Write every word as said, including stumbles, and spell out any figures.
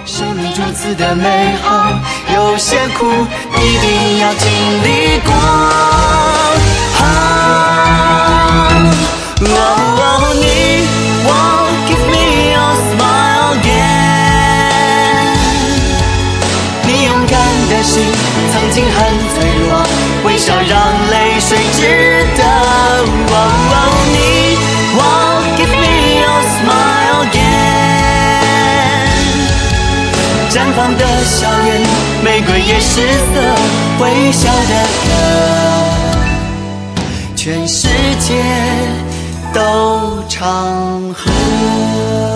生命如此的美好，有些苦一定要经历过。啊哦哦，你我 give me your smile again。你勇敢的心曾经很脆弱，微笑让泪水值得。哦哦，你我 give me your smile again。绽放的笑颜，玫瑰也失色，微笑的歌，全世界都唱和。